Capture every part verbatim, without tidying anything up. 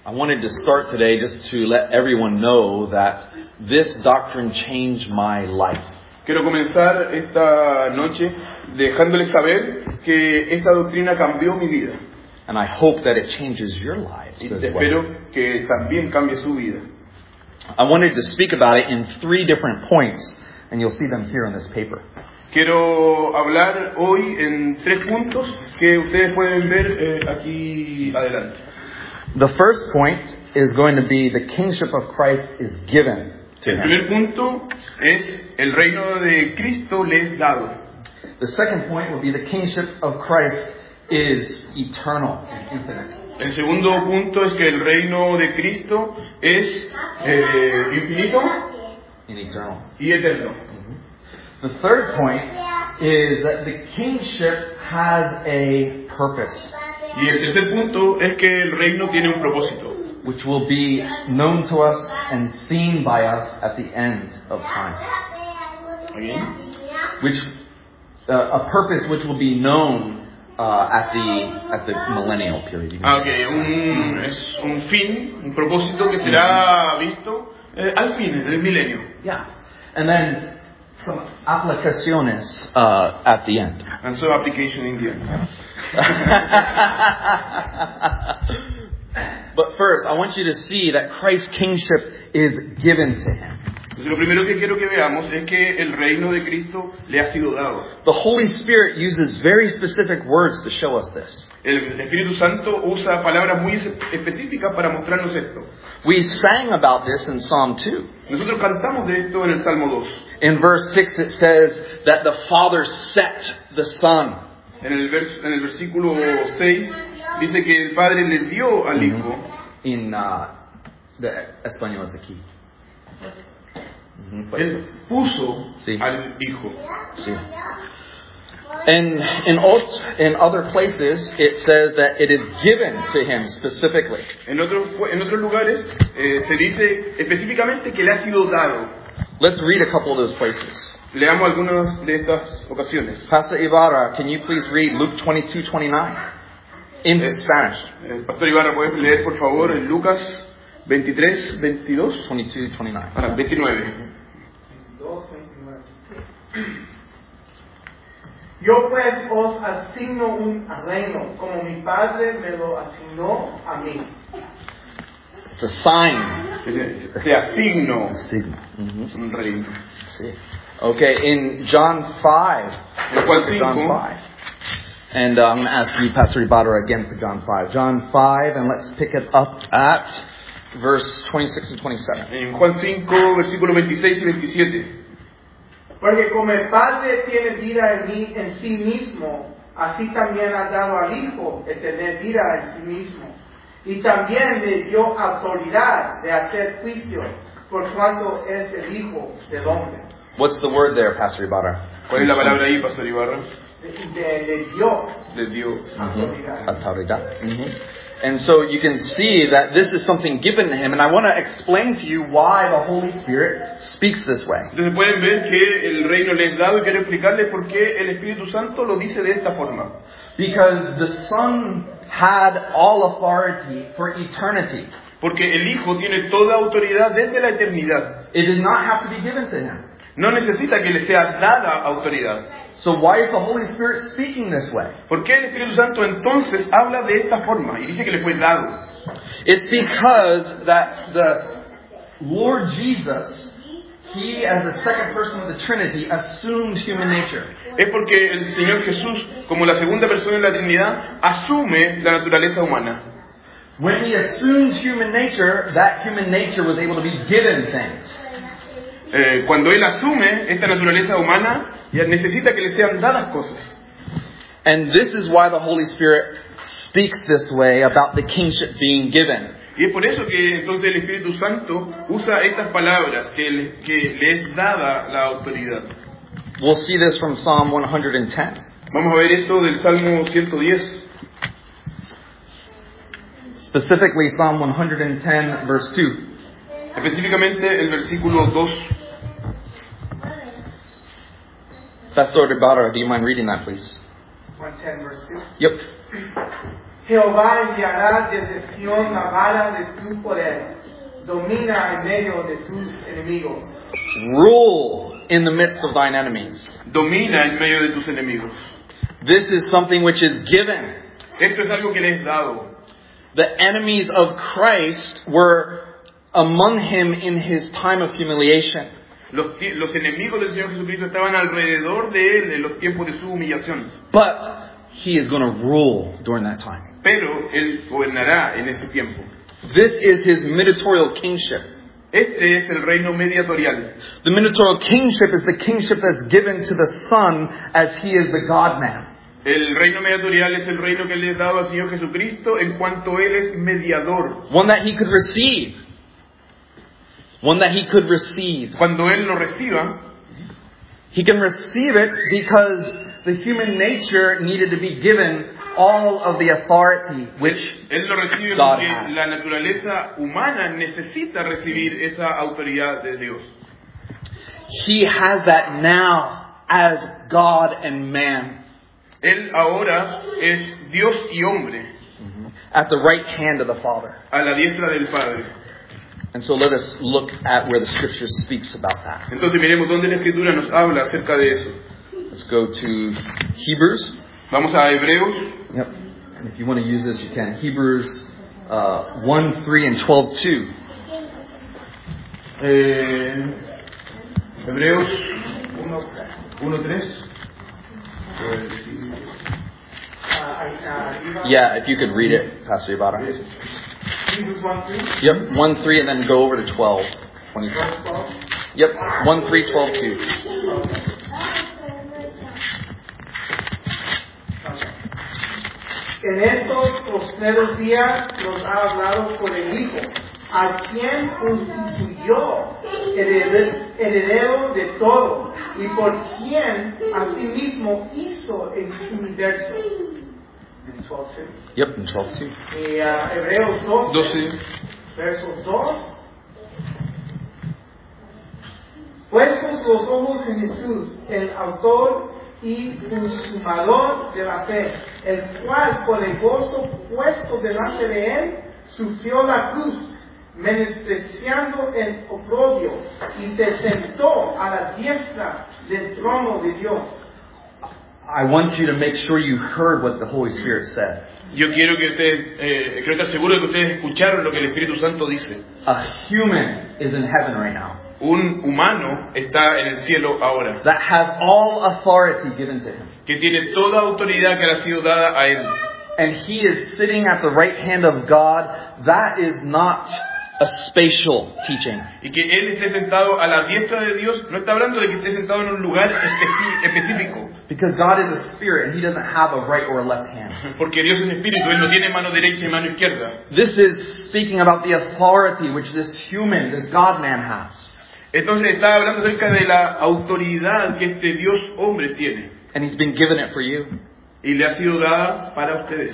I wanted to start today just to let everyone know that this doctrine changed my life. Quiero comenzar esta noche dejándoles saber que esta doctrina cambió mi vida. And I hope that it changes your lives Y as espero well. que también cambie su vida. I wanted to speak about it in three different points, and you'll see them here on this paper. Quiero hablar hoy en tres puntos que ustedes pueden ver eh, aquí adelante. The first point is going to be the kingship of Christ is given to El him. primer punto es el reino de Cristo le es dado. The second point will be the kingship of Christ is eternal and infinite. El segundo punto es que el reino de Cristo es eh, infinito And eternal. y eterno. The third point is that the kingship has a purpose, Y el tercer punto es que el reino tiene un propósito, which will be known to us and seen by us at the end of time. ¿Bien? Which uh, a purpose which will be known uh, at the at the millennial period. You can Ah, say. ok, un, es un fin, un propósito que será visto eh, al fin, en el milenio. Yeah, and then some aplicaciones uh, at the end. And so application in the end. But first, I want you to see that Christ's kingship is given to him. Entonces, lo primero que quiero que veamos es que el reino de Cristo le ha sido dado. The Holy Spirit uses very specific words to show us this. El Espíritu Santo usa palabras muy específicas para mostrarnos esto. We sang about this in Psalm two. Nosotros cantamos de esto en el Salmo dos. In verse six it says that the Father set the Son. En el, vers, en el versículo seis dice que el Padre le dio al Hijo. In uh, the español es aquí. Mm-hmm. Él puso Sí. al Hijo. Sí. And in, ot- in other places, it says that it is given to him specifically. En otros, en otros lugares eh, se dice específicamente que le ha sido dado. Let's read a couple of those places. Leamos algunas de estas ocasiones. Pastor Ibarra, can you please read Luke twenty-two twenty-nine in Eh, Spanish? eh, Pastor Ibarra, ¿puedes leer por favor en Lucas veintitrés, veintidós? twenty-two twenty-nine. Ah, veintinueve. Yo pues os asigno un reino, como mi Padre me lo asignó a mí. It's a sign. Se, se asigno Signo. Mhm. un reino. Sí. Okay, in John five. En Juan John cinco, five. And uh, I'm going to ask you, Pastor Ibarra, again for John five. John five, and let's pick it up at verse twenty-six and twenty-seven. en Juan cinco, versículos veintiséis y veintisiete. Porque como el Padre tiene vida en, mí, en sí mismo, así también ha dado al Hijo el tener vida en sí mismo. Y también le dio autoridad de hacer juicio, por cuanto es el Hijo del hombre. What's the word there, Pastor Ibarra? ¿Cuál es la palabra ahí, Pastor Ibarra? De, de- le dio De Dios. autoridad. Autoridad. Mhm. And so you can see that this is something given to him, and I want to explain to you why the Holy Spirit speaks this way. Entonces pueden ver que el reino les es dado y quiero explicarles por qué el Espíritu Santo lo dice de esta forma. Because the Son had all authority for eternity. Porque el Hijo tiene toda autoridad desde la eternidad. It did not have to be given to him. No necesita que le sea dada autoridad. So why is the Holy Spirit speaking this way? ¿Por qué el Espíritu Santo entonces habla de esta forma y dice que le fue dado? It's because that the Lord Jesus, He as the second person of the Trinity, assumed human nature. Es porque el Señor Jesús, como la segunda persona de la Trinidad, asume la naturaleza humana. When He assumed human nature, that human nature was able to be given things. Eh, cuando Él asume esta naturaleza humana, ya necesita que le sean dadas cosas. And this is why the Holy Spirit speaks this way about the kingship being given. Y es por eso que entonces el Espíritu Santo usa estas palabras, que le, que le es dada la autoridad. We'll see this from Psalm one ten. Vamos a ver esto del Salmo ciento diez. Specifically Psalm one ten verse two. Específicamente el versículo dos. Pastor Ibarra, do you mind reading that, please? one ten verse two. Yep. Jehová enviará desde Sión la vara de tu poder. Domina en medio de tus enemigos. Rule in the midst of thine enemies. Domina en medio de tus enemigos. This is something which is given. Esto es algo que le es dado. The enemies of Christ were among him in his time of humiliation. Los, los enemigos del Señor Jesucristo estaban alrededor de Él en los tiempos de su humillación. But he is going to rule during that time. Pero Él gobernará en ese tiempo. This is his mediatorial kingship. Este es el reino mediatorial. The mediatorial kingship is the kingship that's given to the Son as he is the God-man. El reino mediatorial es el reino que le es dado al Señor Jesucristo en cuanto Él es mediador. One that he could receive. One that he could receive. Cuando Él lo reciba, He can receive it because the human nature needed to be given all of the authority which Él lo recibe God porque has. la naturaleza humana necesita recibir esa autoridad de Dios. He has that now as God and man Él ahora es Dios y hombre at the right hand of the Father. a la diestra del Padre. And so let us look at where the Scripture speaks about that. Entonces miremos dónde la Escritura nos habla acerca de eso. Let's go to Hebrews. Vamos a Hebreos, Yep. And if you want to use this, you can. Hebrews uh, one, three, and twelve, two. eh, Hebreos uno tres. Yeah, if you could read it, Pastor Ibarra. Hebrews one three. Yep, one, three, and then go over to twelve. twenty-two. Yep, one, three, twelve, two. En estos postreros días nos ha hablado por el Hijo, a quien constituyó hered- heredero de todo, y por quien asimismo hizo el universo. En doce. Yep, and twelve, two. Y uh, Hebreos doce, doce. versos dos. Puestos los ojos en Jesús, el autor y consumador de la fe, el cual por el gozo puesto delante de él, sufrió la cruz, menospreciando el oprobio, y se sentó a la diestra del trono de Dios. I want you to make sure you heard what the Holy Spirit said. Yo quiero que ustedes, eh, quiero estar seguro de que ustedes escucharon lo que el Espíritu Santo dice. A human is in heaven right now Un humano está en el cielo ahora, that has all authority given to him. que tiene toda autoridad que le ha sido dada a él. And he is sitting at the right hand of God. That is not a spatial teaching. Y que él esté sentado a la diestra de Dios, no está hablando de que esté sentado en un lugar especi- específico, Because God is a spirit and he doesn't have a right or a left hand. porque Dios es espíritu, él no tiene mano derecha y mano izquierda. This is speaking about the authority which this human, this God-man has. Entonces está hablando acerca de la autoridad que este Dios hombre tiene, And he's been given it for you. y le ha sido dada para ustedes.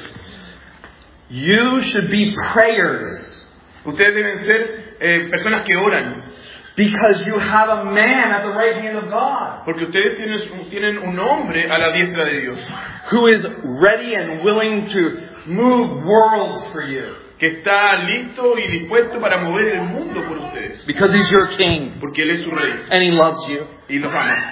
You should be prayers Ustedes deben ser eh, personas que oran, because you have a man at the right hand of God porque ustedes tienen, tienen un hombre a la diestra de Dios, who is ready and willing to move worlds for you que está listo y dispuesto para mover el mundo por ustedes, because he's your king porque Él es su rey and he loves you. y los ama.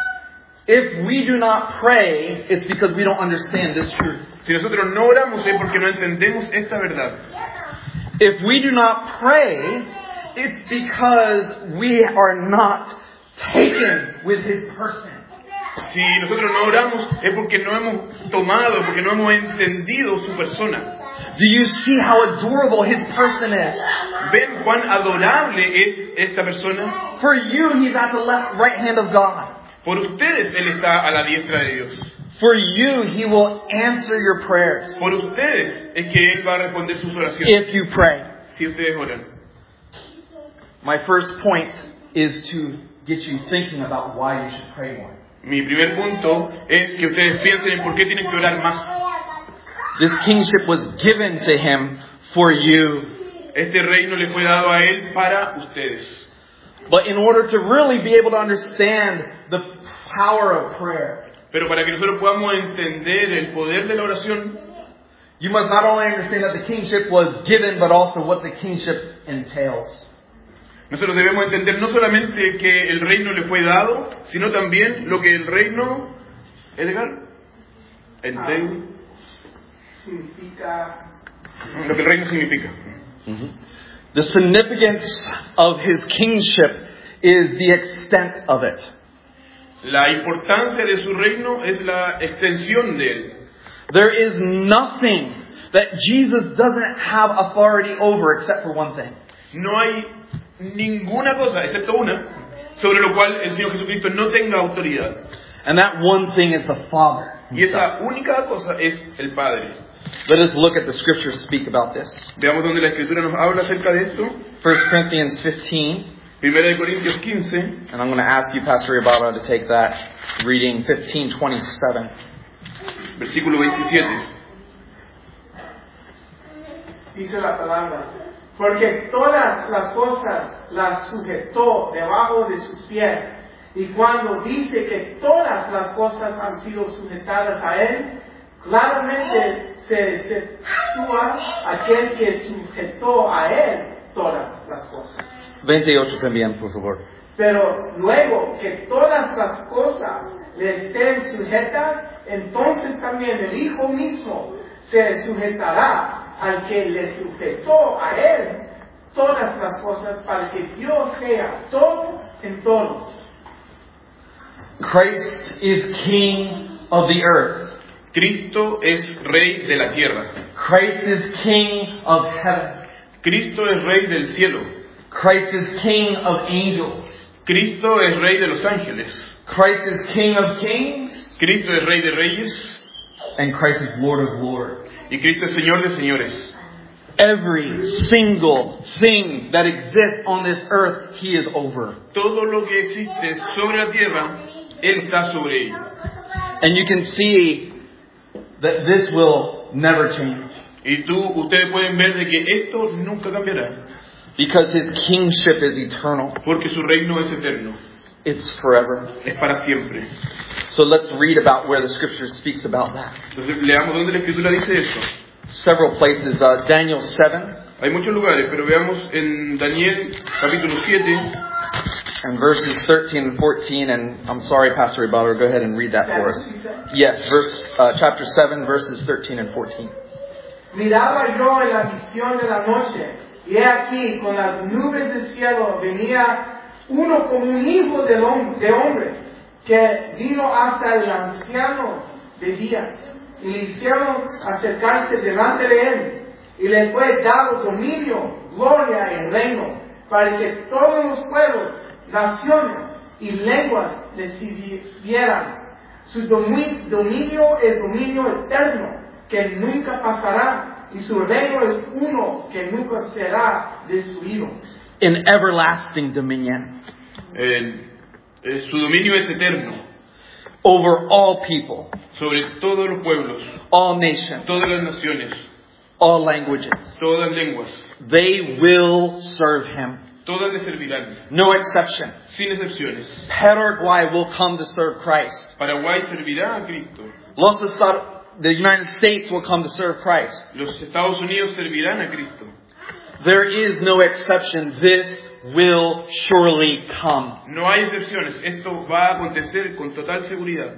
If we do not pray, it's because we don't understand this truth. Si nosotros no oramos es porque no entendemos esta verdad. If we do not pray, it's because we are not taken with his person. Si nosotros no oramos es porque no hemos tomado, porque no hemos entendido su persona. Do you see how adorable his person is? ¿Ven cuán adorable es esta persona? For you, he's at the left, right hand of God. Por ustedes Él está a la diestra de Dios. For you, he will answer your prayers Por ustedes es que Él va a responder sus oraciones, if you pray. si ustedes oran. My first point is to get you thinking about why you should pray more. Mi primer punto es que ustedes piensen en por qué tienen que orar más. This kingship was given to him for you. Este reino le fue dado a Él para ustedes. But in order to really be able to understand the power of prayer, Pero para que nosotros podamos entender el poder de la oración, you must not only understand that the kingship was given, but also what the kingship entails. Nosotros debemos entender no solamente que el reino le fue dado, sino también lo que el reino, Edgar, entail, significa lo que el reino significa. Mm-hmm. The significance of his kingship is the extent of it. La importancia de su reino es la extensión de él. There is nothing that Jesus doesn't have authority over except for one thing. No hay ninguna cosa, excepto una, sobre lo cual el Señor Jesucristo no tenga autoridad. And that one thing is the Father Y esa única cosa es el Padre. Let us look at the scriptures speak about this. Veamos donde la Escritura nos habla acerca de esto. First Corinthians fifteen. Primera de Corintios quince. And I'm going to ask you, Pastor Ibarra, to take that reading, fifteen twenty-seven. Versículo veintisiete. Dice la palabra, porque todas las cosas las sujetó debajo de sus pies. Y cuando dice que todas las cosas han sido sujetadas a él, claramente se sitúa aquel que sujetó a él todas las cosas. veintiocho también, por favor. Pero luego que todas las cosas le estén sujetas, entonces también el Hijo mismo se sujetará al que le sujetó a él todas las cosas, para que Dios sea todo en todos. Christ is King of the earth. Cristo es Rey de la tierra. Christ is King of heaven. Cristo es Rey del cielo. Christ is King of angels. Cristo es Rey de los ángeles. Christ is King of kings. Cristo es Rey de reyes. And Christ is Lord of lords. Y Cristo es Señor de señores. Every single thing that exists on this earth, He is over. Todo lo que existe sobre la tierra, Él está sobre ello. And you can see that this will never change. Y tú, ustedes pueden ver de que esto nunca cambiará. Because His kingship is eternal. Porque su reino es eterno. It's forever. Es para siempre. So let's read about where the scripture speaks about that. Entonces leamos dónde la Escritura dice esto. Several places. Uh, Daniel seven. Hay muchos lugares, pero veamos en Daniel capítulo siete. And verses thirteen and fourteen, and I'm sorry, Pastor Ibarra, go ahead and read that for us. Yes, verse uh, chapter seven, verses thirteen and fourteen. Miraba yo en la visión de la noche, y he aquí, con las nubes del cielo, venía uno como un hijo de hombre, que vino hasta el anciano de día, y le hicieron acercarse delante de él, y le fue dado dominio, gloria y reino, para que todos los pueblos, naciones y lenguas le sirvieran. Su dominio es dominio eterno, que nunca pasará, y su reino es uno que nunca será destruido. In everlasting dominion. El, eh, su dominio es eterno. Over all people. Sobre todos los pueblos. All nations. Todas las naciones. All languages. Todas las lenguas. They will serve Him. Todas le servirán. No exception. Sin excepciones. Paraguay will come to serve Christ. Paraguay servirá a Cristo. Los Estados, the United States will come to serve Christ. Los Estados Unidos servirán a Cristo. There is no exception. This will surely come. No hay excepciones. Esto va a acontecer con total seguridad.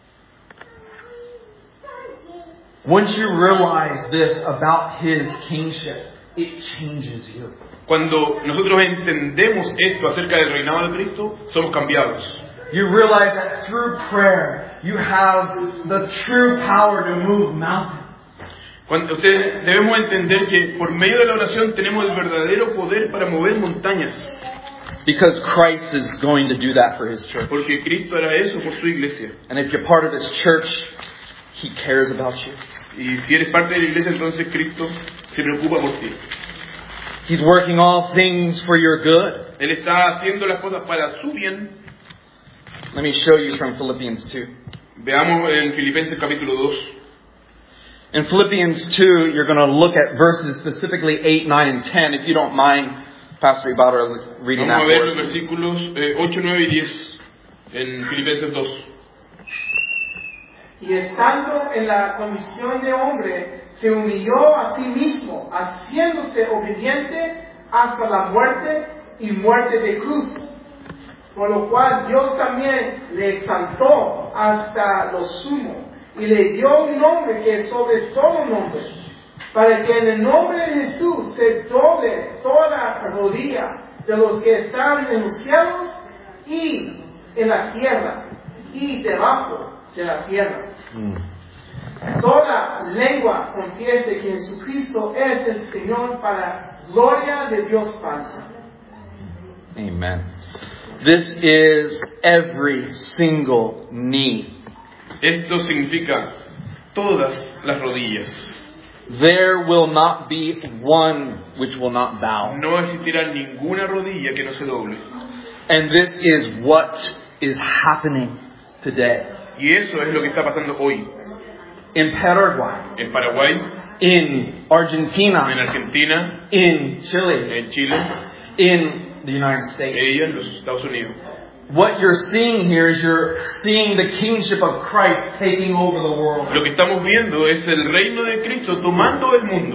Once you realize this about His kingship, it changes you. Cuando nosotros entendemos esto acerca del reinado de Cristo, somos cambiados. You realize that through prayer, you have the true power to move mountains. Cuando ustedes debemos entender que por medio de la oración tenemos el verdadero poder para mover montañas. Because Christ is going to do that for His church. Porque Cristo hará eso por su iglesia. And if you're part of His church, He cares about you. Y si eres parte de la iglesia, entonces Cristo se preocupa por ti. He's working all things for your good. Él está haciendo las cosas para su bien. Let me show you from Philippians two. Veamos en Filipenses capítulo dos. In Philippians two, you're going to look at verses specifically eight, nine, and ten. If you don't mind, Pastor Ibarra reading that Vamos a ver for los us. versículos eh, ocho, nueve y diez en Filipenses dos. Y estando en la condición de hombre, se humilló a sí mismo, haciéndose obediente hasta la muerte y muerte de cruz. Por lo cual Dios también le exaltó hasta lo sumo y le dio un nombre que es sobre todo nombre, para que en el nombre de Jesús se doble toda rodilla de los que están en los cielos y en la tierra y debajo de la tierra. Mm. Toda lengua confiese que Jesucristo es el Señor para gloria de Dios Padre. Amen. This is every single knee. Esto significa todas las rodillas. There will not be one which will not bow. No existirá ninguna rodilla que no se doble. And this is what is happening today. Y eso es lo que está pasando hoy. In Paraguay. En Paraguay. In Argentina. En Argentina. In Chile. En Chile. In the United States. Ella en los Estados Unidos. What you're seeing here is you're seeing the kingship of Christ taking over the world. Lo que estamos viendo es el reino de Cristo tomando el mundo.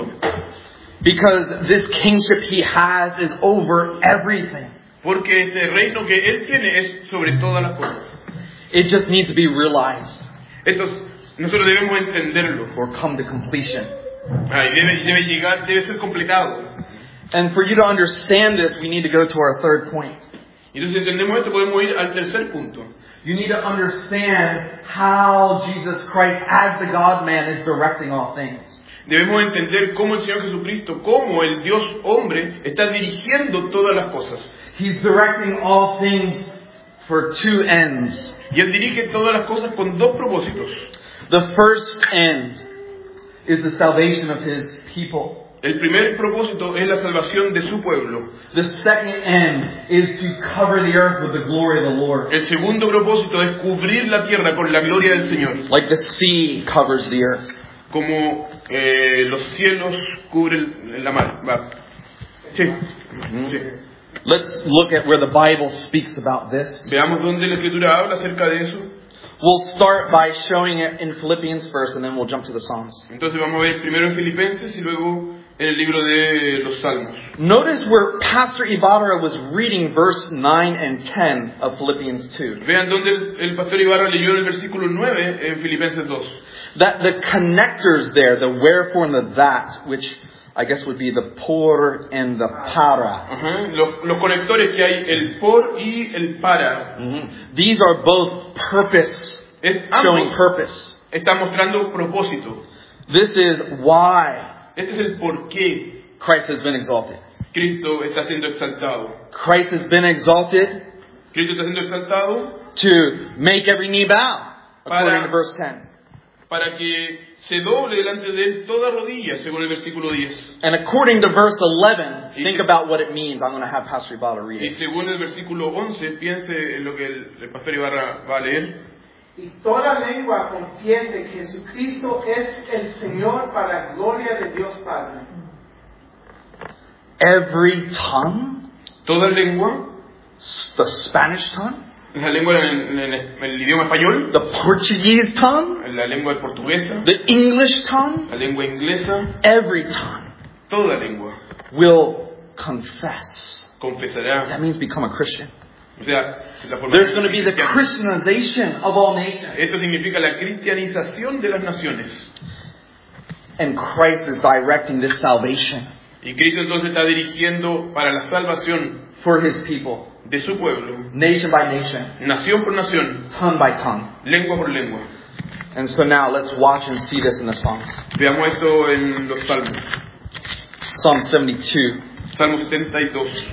Because this kingship he has is over everything. Porque este reino que él tiene es sobre todas las cosas. It just needs to be realized. Entonces, nosotros debemos entenderlo. Or come to completion. Ah, y debe, debe llegar, debe ser completado. And for you to understand this, we need to go to our third point. Entonces, si entendemos esto, podemos ir al tercer punto. You need to understand how Jesus Christ, as the God-man, is directing all things. Debemos entender cómo el Señor Jesucristo, cómo el Dios hombre, está dirigiendo todas las cosas. He's directing all things for two ends. Y Él dirige todas las cosas con dos propósitos. The first end is the salvation of His people. El primer propósito es la salvación de su pueblo. The second end is to cover the earth with the glory of the Lord. El segundo propósito es cubrir la tierra con la gloria del Señor. Like the sea covers the earth. Como eh, los cielos cubren la mar. Va. Sí. Mm-hmm. Sí. Let's look at where the Bible speaks about this. Veamos dónde la Escritura habla acerca de eso. We'll start by showing it in Philippians first, and then we'll jump to the Psalms. Entonces vamos a ver primero en Filipenses y luego en el libro de los Salmos. Notice where Pastor Ibarra was reading verse nine and ten of Philippians two. Vean dónde el, el pastor Ibarra leyó el versículo nueve en Filipenses dos. That the connectors there, the wherefore and the that, which I guess would be the por and the para. Uh-huh. Los, los conectores que hay, el por y el para. Mm-hmm. These are both purpose, es, showing purpose. Está mostrando propósito. This is why este es el por qué Christ has been exalted. Cristo está siendo exaltado. Christ has been exalted. Cristo está siendo exaltado. To make every knee bow, according para, to verse ten. Para que se doble delante de él toda rodilla, según el versículo diez. And according to verse eleven, y think about what it means. I'm going to have Pastor Ibarra read it. Y según el versículo once, piense en lo que el, el pastor Ibarra va a leer. Y toda lengua confiese que Jesucristo es el Señor para gloria de Dios Padre. Every tongue? Toda lengua. The Spanish tongue? La lengua en, en, en el idioma español. The Portuguese tongue? La lengua portuguesa. The English tongue? La lengua inglesa. Every tongue. Toda lengua. Will confess. Confesará. That means become a Christian. O sea, la forma There's going to be the Christianization of all nations. Esto significa la cristianización de las naciones. And Christ is directing this salvation. Y Cristo entonces está dirigiendo para la salvación for His people. De su pueblo. Nation by nation. Nación por nación. Tongue by tongue. Lengua por lengua. And so now let's watch and see this in the Psalms. Veamos esto en los Salmos. Psalm seventy-two. Salmo setenta y dos.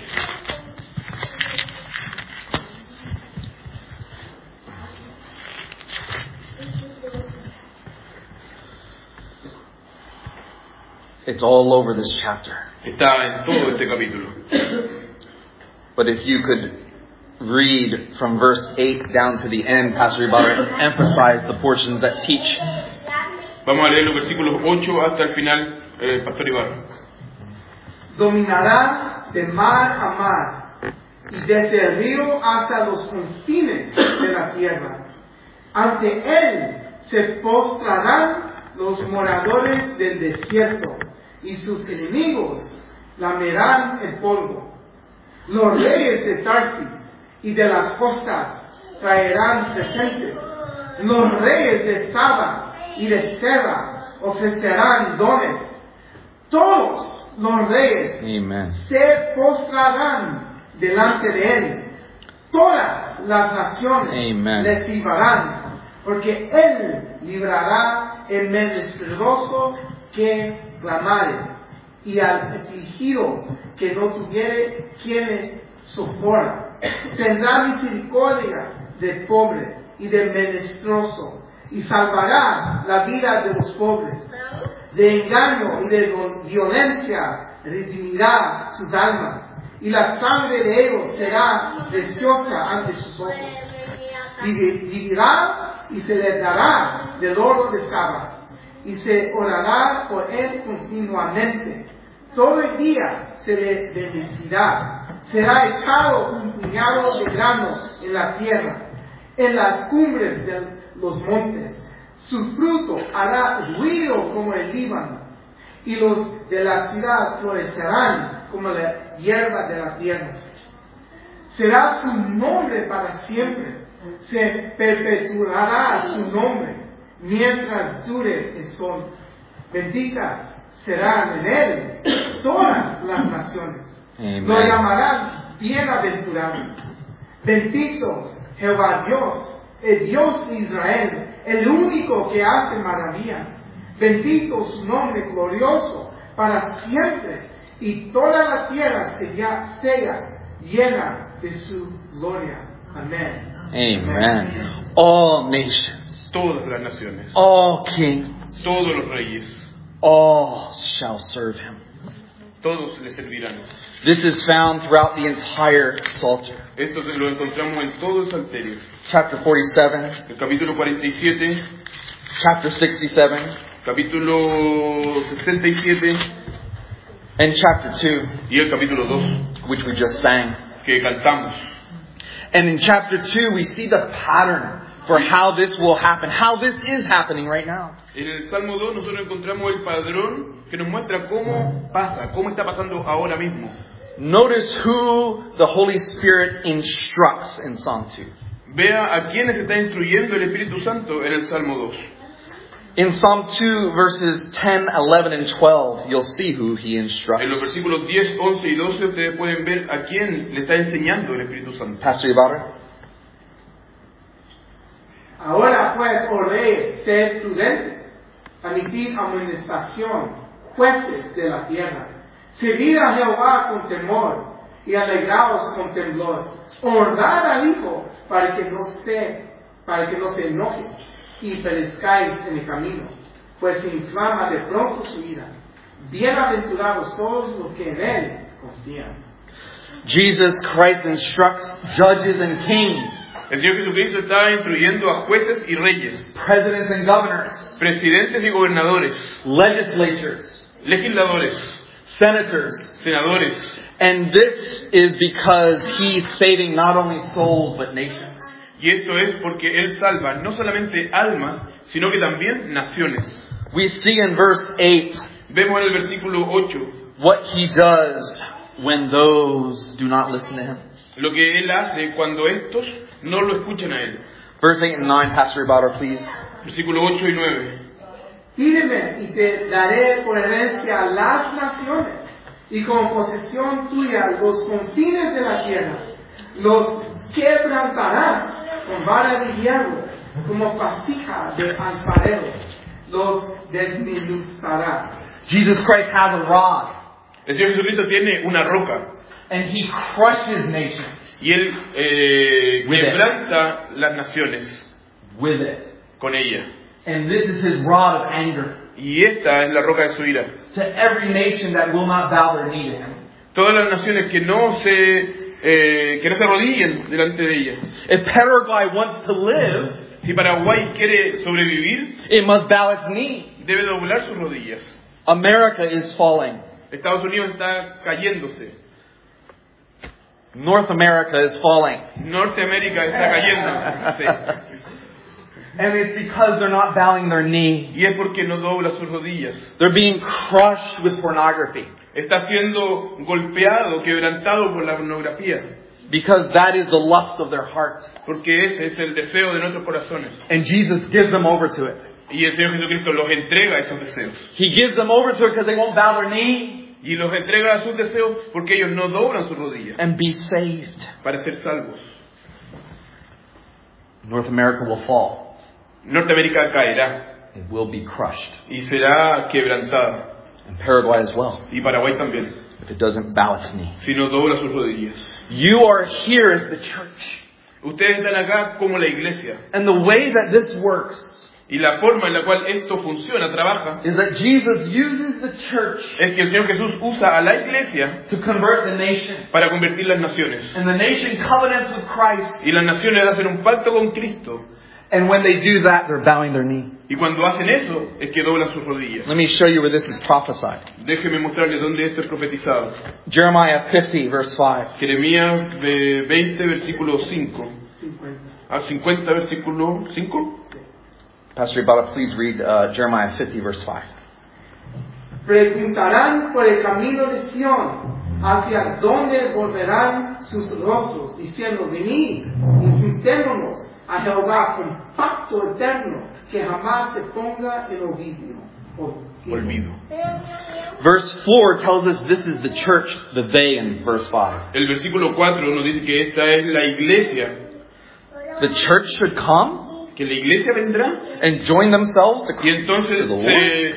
It's all over this chapter. Está en todo este capítulo. But if you could read from verse eight down to the end, Pastor Ibarra emphasized the portions that teach. Vamos a leer los versículos ocho hasta el final, eh, Pastor Ibarra. Dominará de mar a mar y desde el río hasta los confines de la tierra. Ante él se postrarán los moradores del desierto, y sus enemigos lamerán el polvo. Los reyes de Tarsis y de las costas traerán presentes. Los reyes de Saba y de Seba ofrecerán dones. Todos los reyes Amen. se postrarán delante de él. Todas las naciones Amen. le sirvarán, porque él librará el menesteroso que clamare, y al afligido que no tuviere quien le socorra. Tendrá misericordia del pobre y del menesteroso, y salvará la vida de los pobres. De engaño y de violencia redimirá sus almas, y la sangre de ellos será preciosa ante sus ojos. Vivirá y se le dará del oro de Saba, y se orará por él continuamente. Todo el día se le bendecirá. Será echado un puñado de grano en la tierra, en las cumbres de los montes. Su fruto hará ruido como el Líbano, y los de la ciudad florecerán como la hierba de la tierra. Será su nombre para siempre, se perpetuará su nombre mientras dure el sol. Benditas serán en él todas las naciones. Amen. Lo llamarán bienaventurado. Bendito Jehová Dios, el Dios de Israel, el único que hace maravillas. Bendito su nombre glorioso para siempre, y toda la tierra sea, sea llena de su gloria. Amén. Amen. All nations, Todas las naciones, all kings, todos los reyes, all shall serve him. todos le servirán. This is found throughout the entire Psalter. Esto lo encontramos en todo el Salterio. Chapter forty-seven, El capítulo cuarenta y siete, chapter sixty-seven, capítulo sesenta y siete and chapter two, y el capítulo dos which we just sang. que cantamos. And in chapter two, we see the pattern for how this will happen, how this is happening right now. En el Salmo dos nosotros encontramos el padrón que nos muestra cómo pasa, cómo está pasando ahora mismo. Notice who the Holy Spirit instructs in Psalm two. Vea a quiénes está instruyendo el Espíritu Santo en el Salmo dos. In Psalm two, verses ten, eleven, and twelve, you'll see who he En los instructs. versículos diez, once y doce ustedes pueden ver a quién le está enseñando el Espíritu Santo. Pastor Yabara? Ahora pues, oh rey, sed prudentes, admitid amonestación, jueces de la tierra. Servid a Jehová con temor y alegraos con temblor. Honrad al Hijo para que no se, para que no se enoje y perezcáis en el camino, pues se inflama de pronto su ira. Bienaventurados todos los que en él confían. Jesus Christ instructs judges and kings, El Señor Jesucristo está instruyendo a jueces y reyes, presidents and governors, presidentes y gobernadores, legislatures, legisladores, senators. senadores. And this is because he's saving not only souls but nations. Y esto es porque Él salva no solamente almas, sino que también naciones. We see in verse eight Vemos en el versículo ocho what he does when those do not listen to him. lo que Él hace cuando estos no lo escuchan a Él. Verse eight and nine, Pastor Rebauder, please. Versículo ocho y nueve. Pídeme y te daré por herencia las naciones, y como posesión tuya los confines de la tierra. Los quebrantarás con vara de hierro, como vasija de alfarero. Los desmenuzarás. Jesus Christ has a rod, El Señor Jesucristo tiene una roca and he crushes nations y Él eh, With it. quebranta las naciones with it. con ella. And this is his rod of anger Y esta es la roca de su ira. to every nation that will not bow their knee to him. Todas las naciones que no se eh, que no se arrodillen delante de ella. If Paraguay wants to live, Si Paraguay quiere sobrevivir, it must bow its knee. debe doblar sus rodillas. America is falling. Estados Unidos está cayéndose. North America is falling. Norteamérica está cayendo. Sí. And it's because they're not bowing their knee. Y es porque no dobla sus rodillas. They're being crushed with pornography. Está siendo golpeado, quebrantado por la pornografía. Because that is the lust of their heart. Porque ese es el deseo de nuestros corazones. And Jesus gives them over to it. Y el Señor Jesucristo los entrega a esos deseos. He gives them over to it because they won't bow their knee Y los entrega a sus deseos porque ellos no doblan sus rodillas and be saved. para ser salvos. North America will fall. Norteamérica caerá It will be crushed. y será quebrantada. And Paraguay as well, Y Paraguay también, if it doesn't bow its knee. si no dobla sus rodillas. You are here as the church. Ustedes están acá como la iglesia. And the way that this works Y la forma en la cual esto funciona, trabaja, is that Jesus uses the church es que el Señor Jesús usa a la iglesia to convert the nation. para convertir las naciones. And the nation covenants with Christ. Y las naciones hacen un pacto con Cristo. And when they do that, they're bowing their knee. Y cuando hacen eso, es que doblan sus rodillas. Let me show you where this is prophesied. Déjeme mostrarles dónde esto es profetizado. Jeremiah fifty, verse five. Jeremías de veinte, versículo cinco. A cincuenta, versículo cinco. Pastor Ibarra, please read uh, Jeremiah fifty, verse five. Preguntarán por el camino de Sión, hacia donde volverán sus rostros, diciendo, venid y juntémonos a Jehová con pacto eterno, que jamás se ponga en olvido. Olvido. Verse four tells us this is the church, the they in verse five. El versículo cuatro nos dice que esta es la iglesia. The church should come Que la iglesia vendrá and join themselves to y Christ. entonces To the se,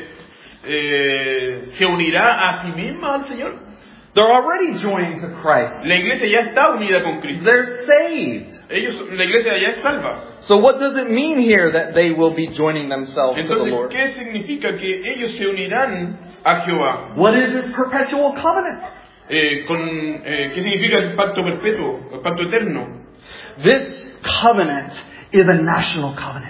eh, se unirá a sí misma al Señor. They're already joined to Christ. La iglesia ya está unida con Cristo. They're saved. Ellos, la iglesia ya es salva. So what does it mean here that they will be joining themselves to the Entonces, Lord? ¿qué significa que ellos se unirán a Jehová? What is this perpetual covenant? Eh, con, eh, ¿Qué significa el pacto perpetuo, el pacto eterno? This covenant is a national covenant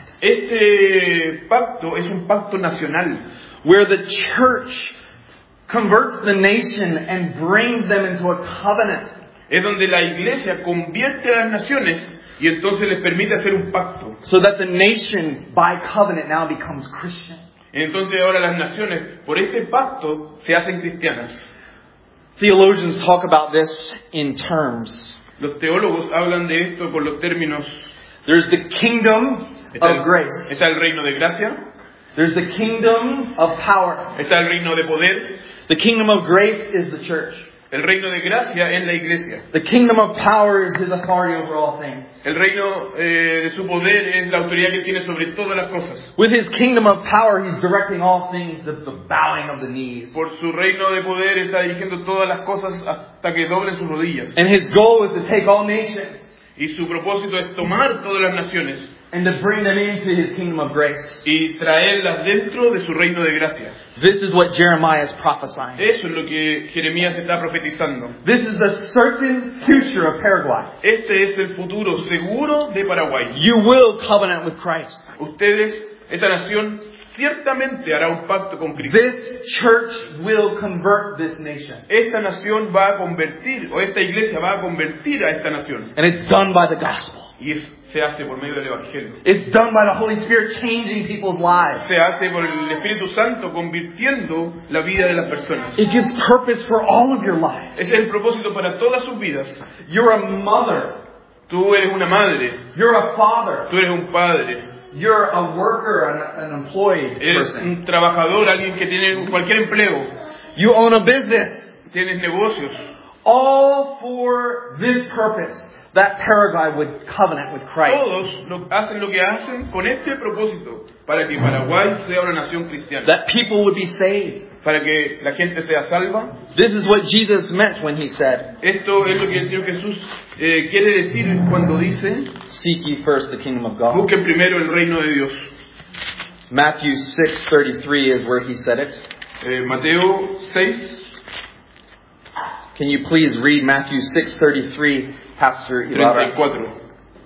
Este pacto es un pacto nacional, where the church converts the nation and brings them into a covenant. es donde la iglesia convierte a las naciones y entonces les permite hacer un pacto. So that the nation by covenant now becomes Christian. Entonces ahora las naciones, por este pacto, se hacen cristianas. Theologians talk about this in terms. Los teólogos hablan de esto por los términos. There's the kingdom Está of el, grace. está el reino de gracia, There's the kingdom of power. está el reino de poder. The kingdom of grace is the church. El reino de gracia es la iglesia. The kingdom of power is his authority over all things. El reino eh, de su poder es la autoridad que tiene sobre todas las cosas. With his kingdom of power, he's directing all things, the, the bowing of the knees. Por su reino de poder está dirigiendo todas las cosas hasta que doblen sus rodillas. And his goal is to take all nations Y su propósito es tomar todas las naciones and to bring them into his kingdom of grace. y traerlas dentro de su reino de gracia. This is what Jeremiah is prophesying. Eso es lo que Jeremías está profetizando. This is the certain future of Paraguay. Este es el futuro seguro de Paraguay. You will covenant with Christ. Ustedes, esta nación, ciertamente hará un pacto con Cristo. This church will convert this nation. Esta nación va a convertir, o esta iglesia va a convertir a esta nación. And it's done by the gospel. Y es, se hace por medio del Evangelio. It's done by the Holy Spirit changing people's lives. Se hace por el Espíritu Santo convirtiendo la vida de las personas. It gives purpose for all of your lives. Ese es el propósito para todas sus vidas. You're a mother. Tú eres una madre, You're a father. tú eres un padre, You're a worker, an, an employed eres person. un trabajador, alguien que tiene cualquier empleo, You own a business. tienes negocios. All for this purpose, that Paraguay would covenant with Christ. Todos lo, hacen lo que hacen con este propósito, para que Paraguay sea una nación cristiana, That people would be saved. para que la gente sea salva. This is what Jesus meant when he said, Esto es lo que el Señor Jesús eh, quiere decir cuando dice: seek ye first the kingdom of God. busquen primero el reino de Dios. Matthew six thirty-three is where he said it. Eh, Mateo seis, Can you please read Matthew six thirty-three, Pastor treinta y Ibarra? cuatro.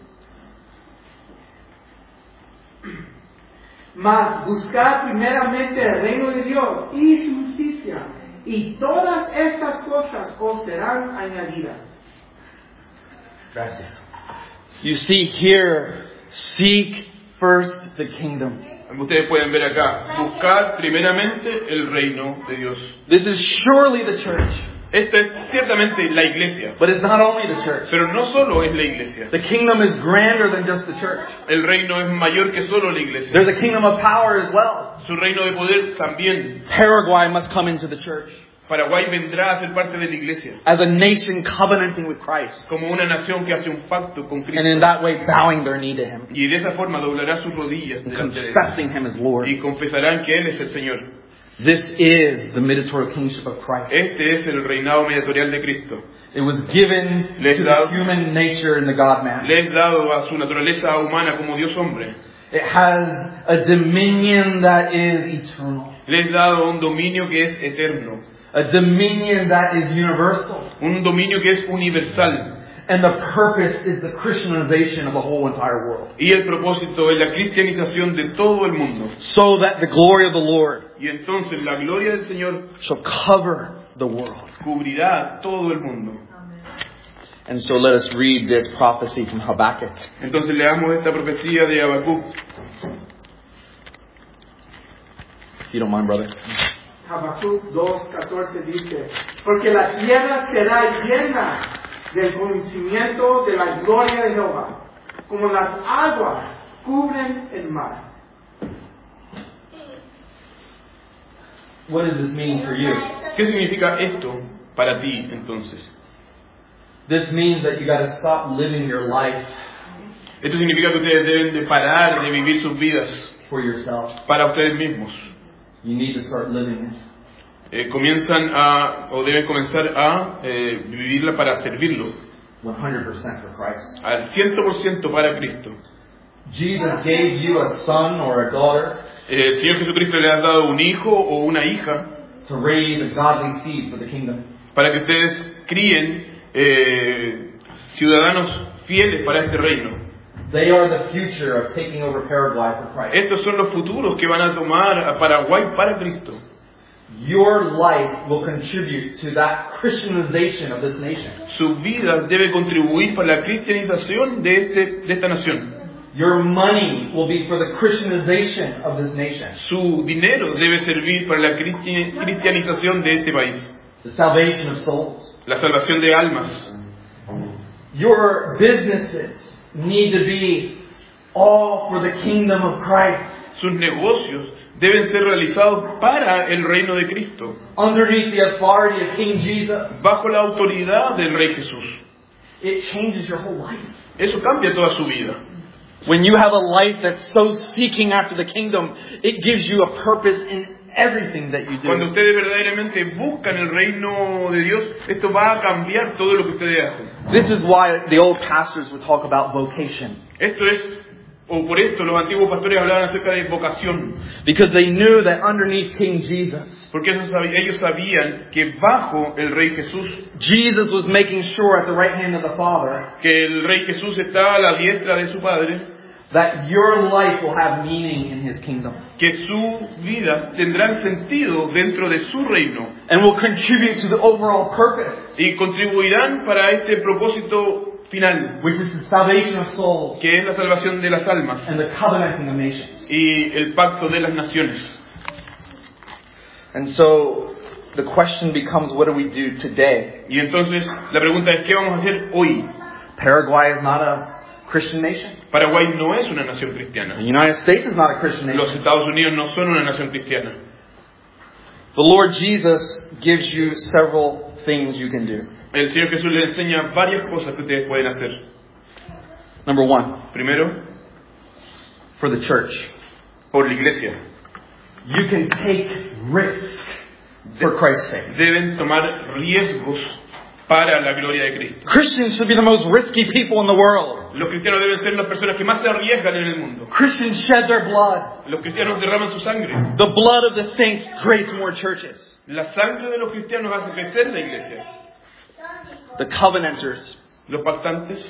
Mas buscad primeramente el reino de Dios y su justicia, y todas estas cosas os serán añadidas. Gracias. You see here, seek first the kingdom. Ustedes pueden ver acá, buscar primeramente el reino de Dios. This is surely the church. Esta es ciertamente la iglesia, But it's not only the church. pero no solo es la iglesia. The kingdom is grander than just the church. El reino es mayor que solo la iglesia. There's a kingdom of power as well. Su reino de poder también. Paraguay must come into the church Paraguay vendrá a ser parte de la iglesia, as a nation covenanting with Christ. como una nación que hace un pacto con And Cristo. in that way bowing their knee to Him. Y de esa forma doblará sus rodillas And delante de Él. confessing Him as Lord. Y confesarán que Él es el Señor. This is the mediatorial kingship of Christ. Este es el reinado mediatorial de Cristo. It was given Les to dado- the human nature in the God-man. Le es dado a su naturaleza humana como Dios hombre. It has a dominion that is eternal. Le es dado un dominio que es eterno. A dominion that is universal. Un dominio que es universal. And the purpose is the Christianization of the whole entire world. Y el propósito es la cristianización de todo el mundo. So that the glory of the Lord Y entonces la gloria del Señor shall cover the world. cubrirá todo el mundo. And so let us read this prophecy from Habakkuk. Entonces leamos esta profecía de Habacuc. If you don't mind, brother. Habacuc dos catorce dice, porque la tierra será llena del conocimiento de la gloria de Jehová, como las aguas cubren el mar. What does this mean for you? ¿Qué significa esto para ti entonces? This means that you got to stop living your life Esto significa que ustedes deben de parar de vivir sus vidas for yourself. para ustedes mismos. You need to start living it. Eh, comienzan a, o deben comenzar a eh, vivirla para servirlo, one hundred percent for Christ. al cien por ciento para Cristo. Jesus gave you a son or a daughter Eh, el Señor Jesucristo le ha dado un hijo o una hija to raise a godly seed for the kingdom. para que ustedes críen eh, ciudadanos fieles para este reino. They are the future of taking over Paraguay for Christ. Estos son los futuros que van a tomar a Paraguay para Cristo. Your life will contribute to that Christianization of this nation. Su vida debe contribuir para la cristianización de, este, de esta nación. Your money will be for the Christianization of this nation. Su dinero debe servir para la cristi- cristianización de este país, The salvation of souls. la salvación de almas. Your businesses need to be all for the kingdom of Christ. Sus negocios deben ser realizados para el reino de Cristo, Underneath the authority of King Jesus. bajo la autoridad del Rey Jesús. It changes your whole life. Eso cambia toda su vida. When you have a life that's so seeking after the kingdom, it gives you a purpose in everything that you Cuando do. ustedes verdaderamente buscan el reino de Dios, esto va a cambiar todo lo que ustedes hacen. This is why the old pastors would talk about vocation. Esto es, o por esto los antiguos pastores hablaban acerca de vocación, Because they knew that underneath King Jesus, porque ellos sab- ellos sabían que bajo el Rey Jesús, Jesus was making sure at the right hand of the Father que el Rey Jesús está a la diestra de su Padre, that your life will have meaning in His kingdom que su vida tendrá sentido dentro de su reino and will contribute to the overall purpose, y contribuirán para este propósito final, which is the salvation of souls que es la salvación de las almas and the covenanting of nations. y el pacto de las naciones. And so the question becomes, what do we do today? Y entonces la pregunta es, ¿qué vamos a hacer hoy? Paraguay is not a Christian nation. Paraguay no es una nación The cristiana. United States is not a Christian Los nation. Estados Unidos no son una nación cristiana. The Lord Jesus gives you several things you can do. El Señor Jesús le enseña varias cosas que ustedes pueden hacer. Number one, Primero, for the church, por la iglesia. you can take risk for Christ's sake. Deben tomar riesgos para la gloria de Cristo. Christians should be the most risky people in the world. Los cristianos deben ser las personas que más se arriesgan en el mundo. Christians shed their blood. Los cristianos derraman su sangre. The blood of the saints creates more churches. La sangre de los cristianos hace crecer la iglesia. The covenanters, Los pactantes,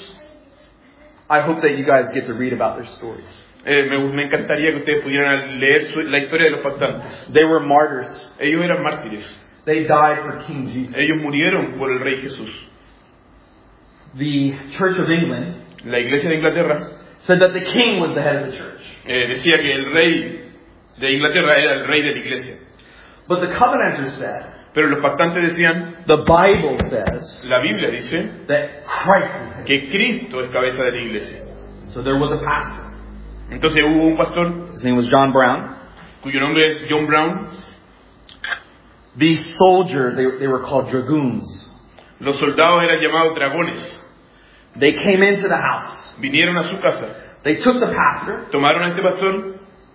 I hope that you guys get to read about their stories. eh, me, me encantaría que ustedes pudieran leer su- la historia de los pactantes. They were martyrs. Ellos eran mártires. They died for King Jesus. Ellos murieron por el Rey Jesús. The Church of England La iglesia de Inglaterra said that the king was the head of the church. Eh, decía que el rey de Inglaterra era el rey de la iglesia. But the Covenanters said, Pero los pactantes decían, the Bible says, la Biblia dice, that Christ is head. que Cristo es cabeza de la iglesia. So there was a pastor. Entonces hubo un pastor His name was John Brown. cuyo nombre es John Brown. These soldiers, they, they were called dragoons. Los soldados eran llamados dragones. They came into the house. Vinieron a su casa, They took the pastor. tomaron a este pastor.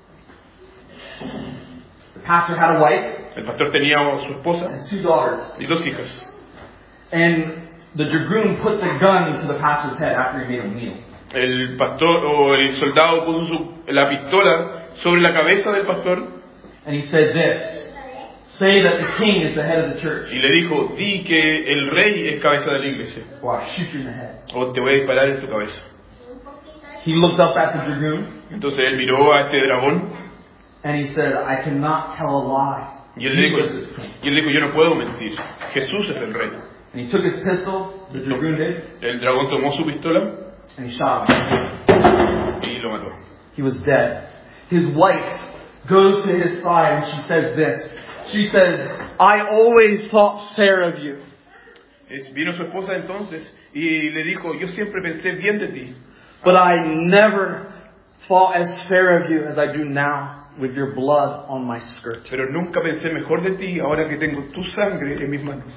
The pastor had a wife El pastor tenía a su esposa and two daughters. y dos hijas. And the dragoon put the gun to the pastor's head after he made him kneel. El pastor o el soldado puso su, la pistola sobre la cabeza del pastor And he said this, say that the king is the head of the church, y le dijo, di que el rey es cabeza de la iglesia or I'll shoot you in the head. o te voy a disparar en tu cabeza. He looked up at the dragoon Entonces él miró a este dragón and he said, I cannot tell a lie. y él dijo, Jesus is king. y él dijo, yo no puedo mentir, Jesús es el rey. And he took his pistol, the dragoon did, El dragón tomó su pistola and he shot him. y lo mató. He was dead. His wife goes to his side and she says this. She says, I always thought fair of you. Es- Vino su esposa entonces y le dijo, yo siempre pensé bien de ti, But I never thought as fair of you as I do now with your blood on my skirt. pero nunca pensé mejor de ti ahora que tengo tu sangre en mis manos.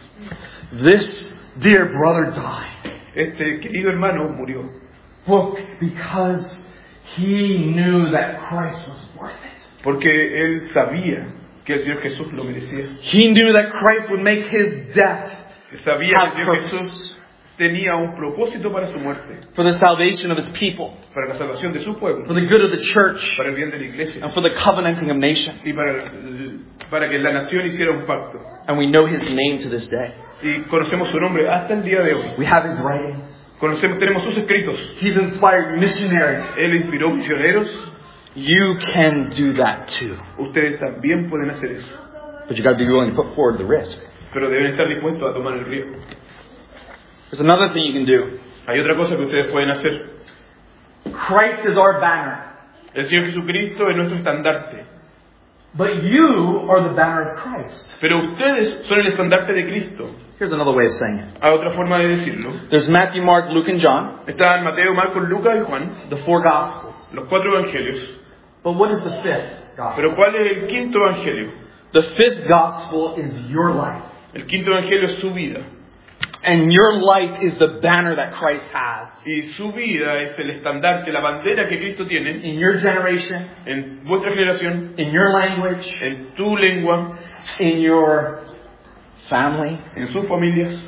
This dear brother died. Este querido hermano murió Well, because he knew that Christ was worth it. porque él sabía que el Señor Jesús lo merecía. He knew that Christ would make his death Sabía have que el Señor purpose Jesús tenía un propósito para su muerte, for the salvation of his people, para la salvación de su pueblo, for the good of the church, para el bien de la iglesia and for the covenanting of nations. y para, para que la nación hiciera un pacto. And we know his name to this day. Y conocemos su nombre hasta el día de hoy. We have his writings. Conocemos, tenemos sus escritos. He's inspired missionaries. Él inspiró misioneros. You can do that too. Ustedes también pueden hacer eso, But you got to be willing to put forward the risk. pero deben estar dispuestos a tomar el riesgo. There's another thing you can do. Hay otra cosa que ustedes pueden hacer. Christ is our banner. El Señor Jesucristo es nuestro estandarte, But you are the banner of Christ. pero ustedes son el estandarte de Cristo. Here's another way of saying it. Hay otra forma de decirlo. There's Matthew, Mark, Luke, and John, Están Mateo, Marcos, Lucas y Juan, the four Gospels. los cuatro evangelios. But what is the fifth gospel? Pero ¿cuál es el quinto evangelio? The fifth gospel is your life. El quinto evangelio es su vida. And your life is the banner that Christ has. Y su vida es el estandarte, la bandera que Cristo tiene In your generation, en vuestra generación, in your language, en tu lengua, in your family, en sus familias,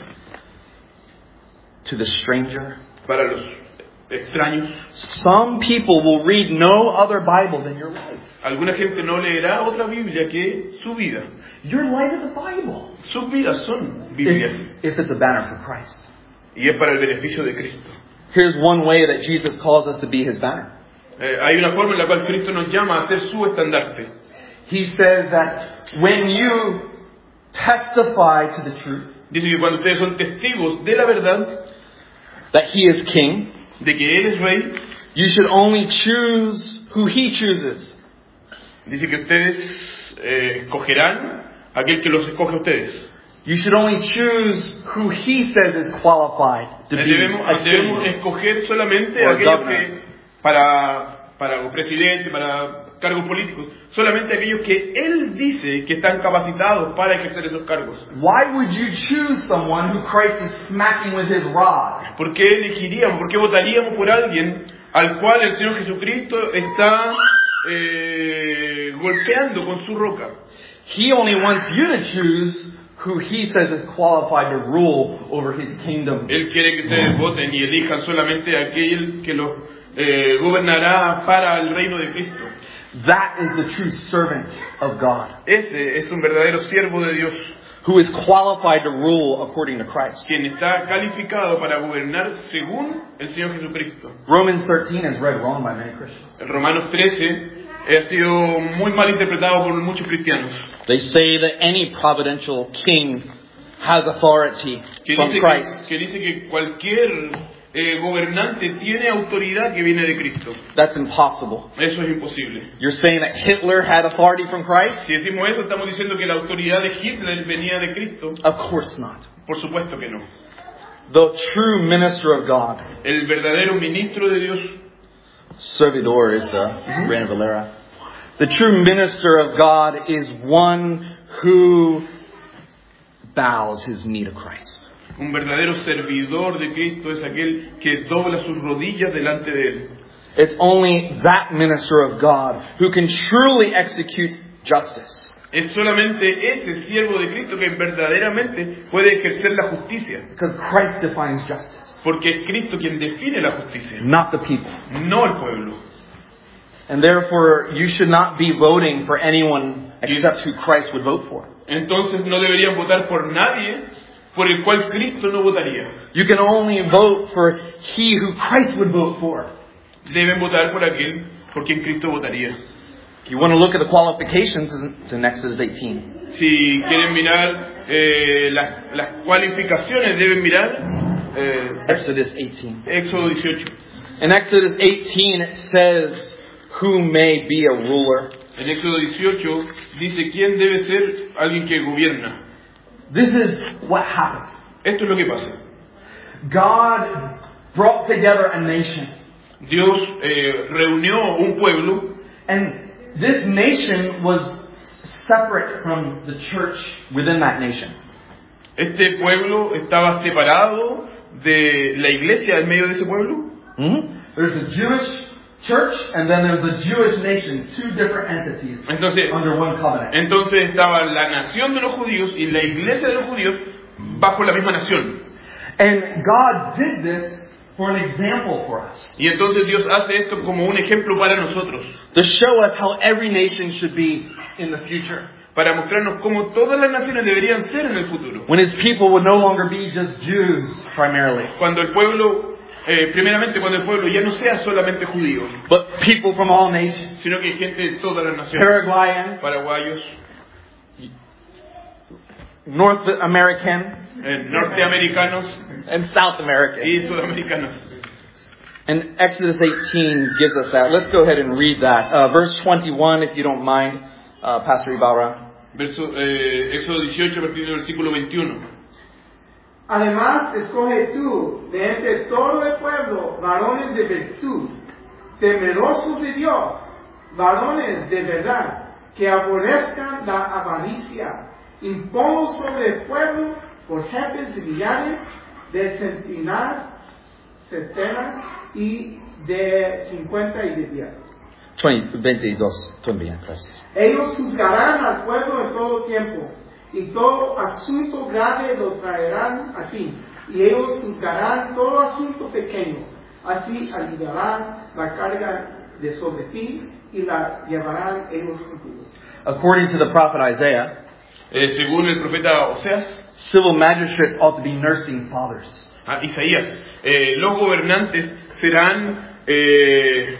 to the stranger. para los extraños. Some people will read no other Bible than your life. Alguna gente no leerá otra Biblia que su vida. Your life is a Bible. Sus vidas son Biblias. If, if it's a banner for Christ. Y es para el beneficio de Cristo. Here's one way that Jesus calls us to be his banner. Eh, hay una forma en la cual Cristo nos llama a ser su estandarte. He says that when you testify to the truth, Dice que cuando ustedes son testigos de la verdad, that he is king, de que Él es rey, you should only choose who he chooses. dice que ustedes eh, escogerán a aquel que los escoge a ustedes. You should only choose who he says is qualified to be Debemos, a debemos king. escoger solamente O a aquellos governor. que, para, para presidente, para cargos políticos, solamente aquellos que Él dice que están capacitados para ejercer esos cargos. Why would you choose someone who Christ is smacking with his rod? ¿Por qué elegiríamos, por qué votaríamos por alguien al cual el Señor Jesucristo está eh, golpeando con su roca? He only wants you to choose who he says is qualified to rule over his kingdom. Él quiere que ustedes voten y elijan solamente a aquel que los eh, gobernará para el reino de Cristo. That is the true servant of God, Ese es un verdadero siervo de Dios, who is qualified to rule according to Christ. quien está calificado para gobernar según el Señor Jesucristo. Romans thirteen is read wrong by many Christians. El Romanos trece ha sido muy mal interpretado por muchos cristianos, They say that any providential king has authority que from dice Christ. que, que dice que cualquier eh, gobernante tiene autoridad que viene de Cristo. That's impossible. Eso es imposible. You're saying that Hitler had authority from Christ? Si decimos eso, estamos diciendo que la autoridad de Hitler venía de Cristo. Of course not. Por supuesto que no. The true minister of God. El verdadero ministro de Dios. Servidor is the Reina Valera. The true minister of God is one who bows his knee to Christ. Un verdadero servidor de Cristo es aquel que dobla sus rodillas delante de Él. It's only that minister of God who can truly execute justice. Es solamente ese siervo de Cristo que verdaderamente puede ejercer la justicia. Because Christ defines justice, Porque es Cristo quien define la justicia, not the people. no el pueblo. And therefore, you should not be voting for anyone except who Christ would vote for. Entonces no deberían votar por nadie por el cual Cristo no votaría. You can only vote for he who Christ would vote for. Deben votar por aquel por quien Cristo votaría. If you want to look at the qualifications, it's in Exodus eighteen. Si quieren mirar eh, las, las cualificaciones, deben mirar eh, Exodus eighteen. Éxodo dieciocho. In Exodus eighteen, it says who may be a ruler. En Éxodo dieciocho dice quién debe ser alguien que gobierna. This is what happened. Esto es lo que pasa. God brought together a nation. Dios eh, reunió un pueblo, And this nation was separate from the church within that nation. este pueblo estaba separado de la iglesia en medio de ese pueblo. Mm-hmm. There's the Jewish church and then there's the Jewish nation, two different entities Entonces, under one covenant. entonces estaba la nación de los judíos y la iglesia de los judíos bajo la misma nación. And God did this for an example for us, Y entonces Dios hace esto como un ejemplo para nosotros, to show us how every nation should be in the future. para mostrarnos cómo todas las naciones deberían ser en el futuro. When His people would no longer be just Jews primarily, Cuando el pueblo, eh, primeramente cuando el pueblo ya no sea solamente judío, but people from all nations, sino que hay gente de todas las naciones, Paraguayan, paraguayos, North American, eh, norteamericanos and South American. y sudamericanos. And Exodus eighteen gives us that. Let's go ahead and read that. Uh, verse twenty-one, if you don't mind, uh, Pastor Ibarra. Verso, eh, Éxodo dieciocho, a partir del versículo veintiuno. Además, escoge tú de entre todo el pueblo varones de virtud, temerosos de Dios, varones de verdad, que aborrezcan la avaricia. Impongo sobre el pueblo por jefes de millares, de centenas, centenas y de cincuenta y de diez. veintidós, también, gracias. Ellos juzgarán al pueblo en todo tiempo, y todo asunto grave lo traerán a ti, y ellos juzgarán todo asunto pequeño. Así aliviarán la carga de sobre ti, y la llevarán ellos contigo. According to the prophet Isaiah, Eh, según el profeta Oseas, civil magistrates ought to be nursing fathers. ah, Isaías, eh, los gobernantes serán eh,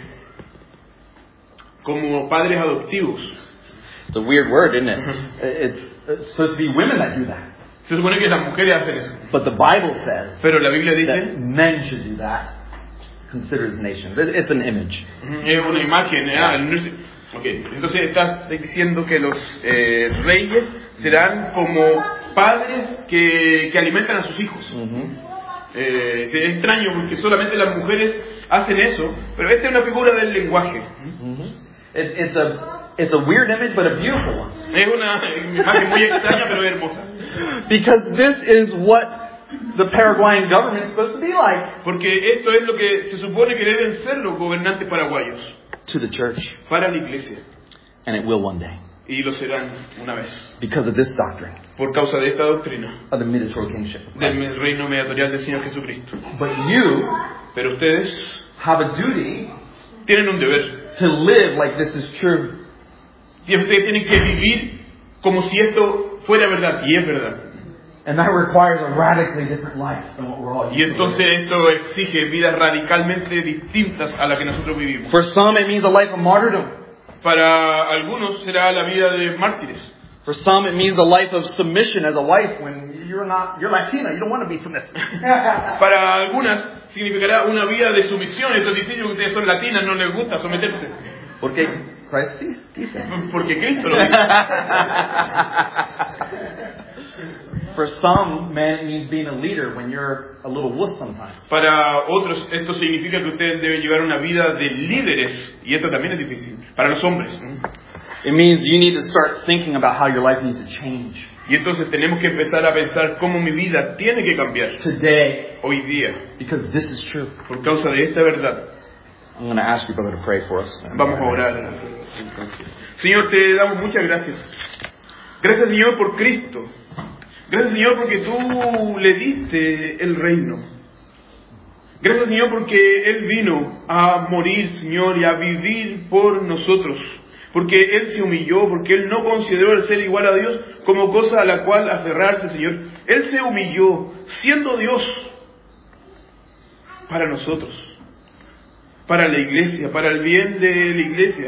como padres adoptivos. It's a weird word, isn't it? It's, it's supposed to be women that do that. Se supone que las mujeres hacen eso, But the Bible says pero la Biblia that dice, men should do that. Considers nations. It- It's an image. es una imagen, eh, ah, no sé. Okay. Entonces estás diciendo que los eh, reyes serán como padres que, que alimentan a sus hijos. Mm-hmm. Eh, es extraño porque solamente las mujeres hacen eso, pero esta es una figura del lenguaje. Mm-hmm. It, it's a it's a weird image, but a beautiful one. Es una imagen muy extraña pero hermosa. Because this is what the Paraguayan government is supposed to be like Porque esto es lo que se supone que deben ser los gobernantes paraguayos to the church, para la iglesia. and it will one day Y lo serán una vez. because of this doctrine Por causa de esta doctrina of the mediatorial kingship of del Christ. reino mediatorial del Señor Jesucristo. But you Pero ustedes have a duty tienen un deber. to live like this is true. Y ustedes tienen que vivir como si esto fuera verdad. Y es verdad. And that requires a radically different life than what we're all Y used to. entonces esto exige vidas radicalmente distintas a la que nosotros vivimos. For some, it means a life of martyrdom. Para algunos será la vida de mártires. For some, it means a life of submission as a wife when you're you're not, you're Latina, you don't want to be submissive. Para algunas significará una vida de sumisión. Esto dice que ustedes son latinas, no les gusta someterse. Porque Christ dice. Porque Cristo lo dice. For some, man, it means being a leader when you're a little wuss sometimes. Para otros, esto significa que ustedes deben llevar una vida de líderes. Y esto también es difícil. Para los hombres. It means you need to start thinking about how your life needs to change. Y entonces tenemos que empezar a pensar cómo mi vida tiene que cambiar. Today. Hoy día. Because this is true. Por causa de esta verdad. I'm going to ask you, brother, to pray for us. Vamos a orar. Señor, te damos muchas gracias. Gracias, Señor, por Cristo. Gracias, Señor, porque tú le diste el reino. Gracias, Señor, porque Él vino a morir, Señor, y a vivir por nosotros. Porque Él se humilló, porque Él no consideró el ser igual a Dios como cosa a la cual aferrarse, Señor. Él se humilló, siendo Dios, para nosotros, para la iglesia, para el bien de la iglesia,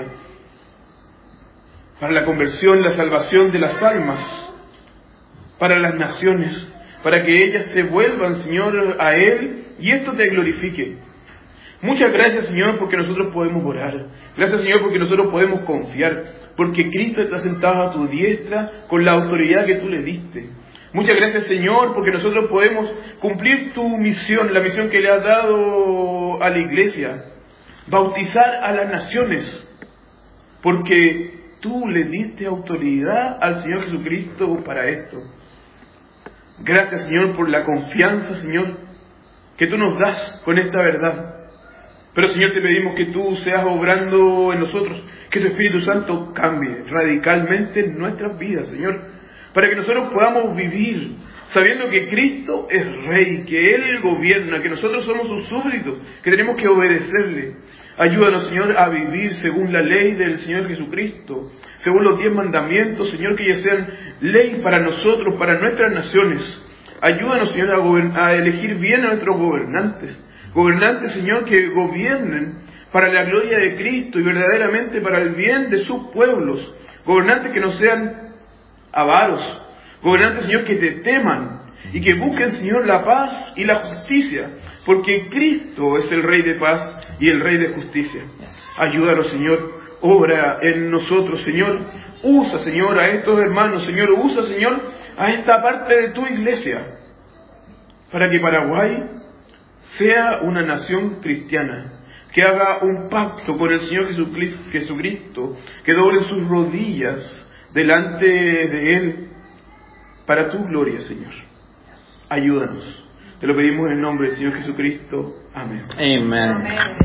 para la conversión, la salvación de las almas, para las naciones, para que ellas se vuelvan, Señor, a Él y esto te glorifique. Muchas gracias, Señor, porque nosotros podemos orar. Gracias, Señor, porque nosotros podemos confiar, porque Cristo está sentado a tu diestra con la autoridad que tú le diste. Muchas gracias, Señor, porque nosotros podemos cumplir tu misión, la misión que le has dado a la iglesia, bautizar a las naciones, porque tú le diste autoridad al Señor Jesucristo para esto. Gracias, Señor, por la confianza, Señor, que tú nos das con esta verdad. Pero, Señor, te pedimos que tú seas obrando en nosotros, que tu Espíritu Santo cambie radicalmente nuestras vidas, Señor, para que nosotros podamos vivir sabiendo que Cristo es Rey, que Él gobierna, que nosotros somos sus súbditos, que tenemos que obedecerle. Ayúdanos, Señor, a vivir según la ley del Señor Jesucristo, según los diez mandamientos, Señor, que ellos sean ley para nosotros, para nuestras naciones. Ayúdanos, Señor, a, gobern- a elegir bien a nuestros gobernantes. Gobernantes, Señor, que gobiernen para la gloria de Cristo y verdaderamente para el bien de sus pueblos. Gobernantes que no sean avaros. Gobernantes, Señor, que te teman y que busquen, Señor, la paz y la justicia. Porque Cristo es el Rey de paz y el Rey de justicia. Ayúdanos, Señor. Obra en nosotros, Señor. Usa, Señor, a estos hermanos. Señor, usa, Señor, a esta parte de tu iglesia. Para que Paraguay sea una nación cristiana, que haga un pacto con el Señor Jesucristo, que doble sus rodillas delante de Él, para tu gloria, Señor. Ayúdanos. Te lo pedimos en el nombre del Señor Jesucristo. Amén. Amen.